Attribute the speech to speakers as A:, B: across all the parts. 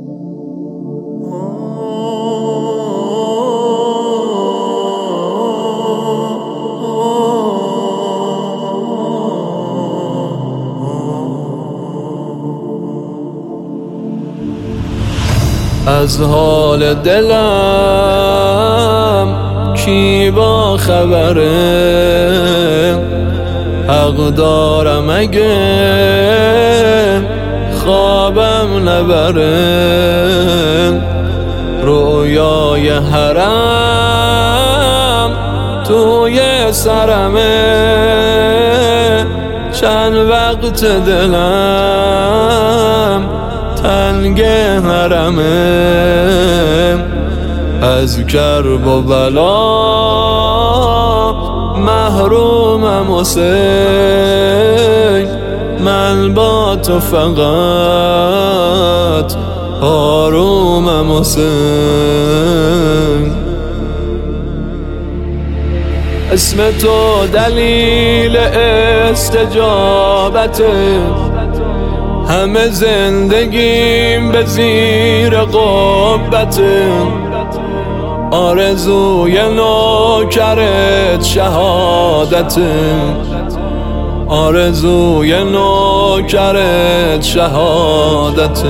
A: از حال دلم کی با خبره؟ حق دارم اگه خوابم نبره. رویای حرم توی سرمه، چند وقت دلم تنگ حرمه. از کرب و بلا محرومم حسین، من با تو فقط آرومم حسین. اسم تو دلیل استجابته، همه زندگیم به زیر قبته. آرزوی نوکرت شهادته، آرزوی نوکرت شهادته.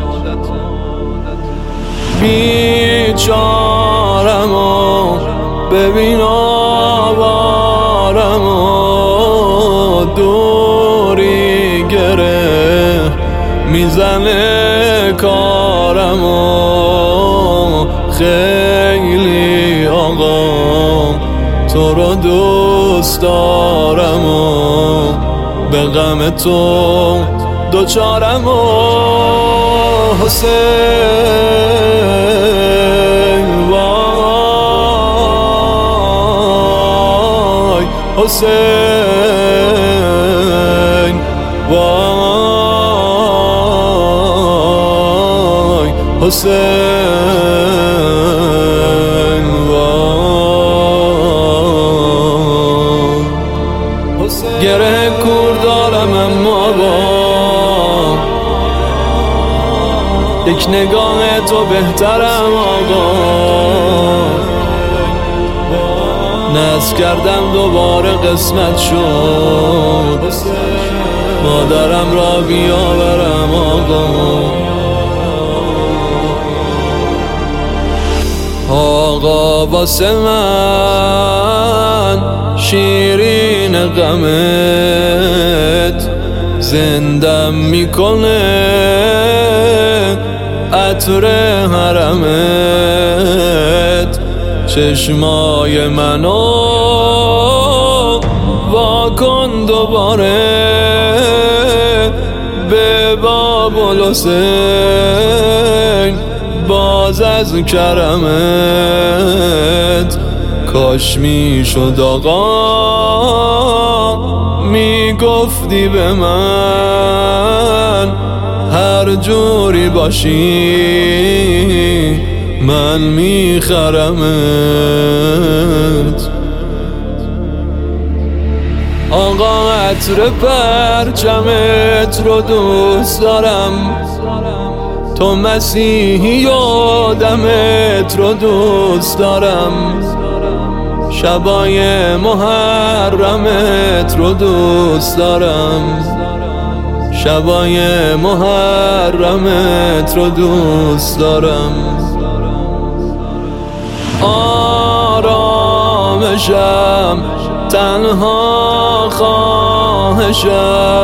A: بیچارم و ببین آوارم و دوری گره میزنه کارم و خیلی آقا تو رو دوست دارم و به غم تو دوچارم و حسین. وای حسین، وای حسین، وای حسین. گره کور دارم اما با یک نگاه تو بهترم آقا. نذر کردم دوباره قسمت شد، مادرم را بیاورم آقا. آقا واسه من شیرین غمت زندم میکنه، عطر حرمت. چشمای منو واکن دوباره به بابل حسین، باز از کرمت. کاش میشد آقا میگفتی به من هر جوری باشی من میخرمت. آقا عطر پرچمت رو دوست دارم، تو مسیحی و دمت رو دوست دارم. شبای محرمت رو دوست دارم، شبای محرمت رو دوست دارم. آرامشم تنها خواهشم،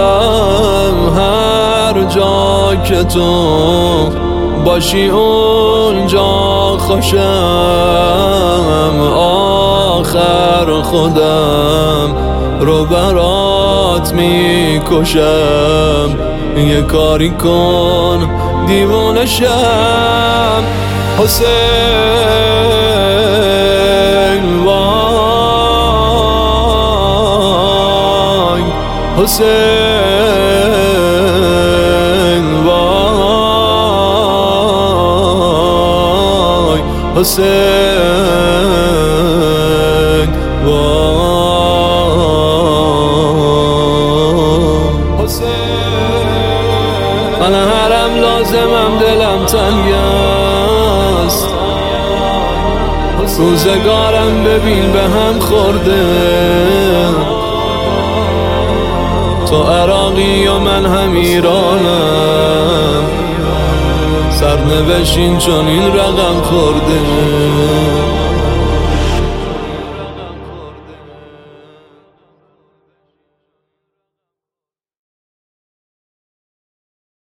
A: هر جا که تو باشی اونجا خوشم. آخر خودم رو برات میکشم، یه کاری کن دیوونشم حسین. وای حسین، وای حسین، وای حسین. من هرم لازمم دلم تنگ است، روزگارم ببین به هم خورده، تو عراقی و من هم ایرانم، سرنوشین چون این رقم خورده.